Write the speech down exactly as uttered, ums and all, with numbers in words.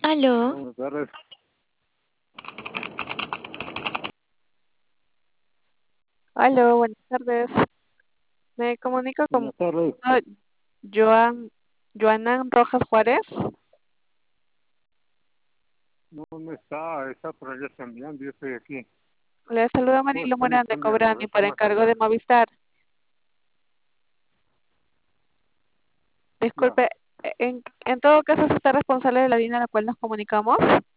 Aló, Buenas tardes. Aló, buenas tardes. Me comunico con Buenas tardes. ah, Joan, Joanan Rojas Juárez. No, no está, está por allá cambiando, yo estoy aquí. Le ¿Cómo, saluda cómo Marilo cómo Morán de están, mi amor? Cobrani ¿Eh? por ¿Cómo encargo estás? de Movistar. Ya. Disculpe, en, en todo caso, ¿es usted responsable de la línea a la cual nos comunicamos?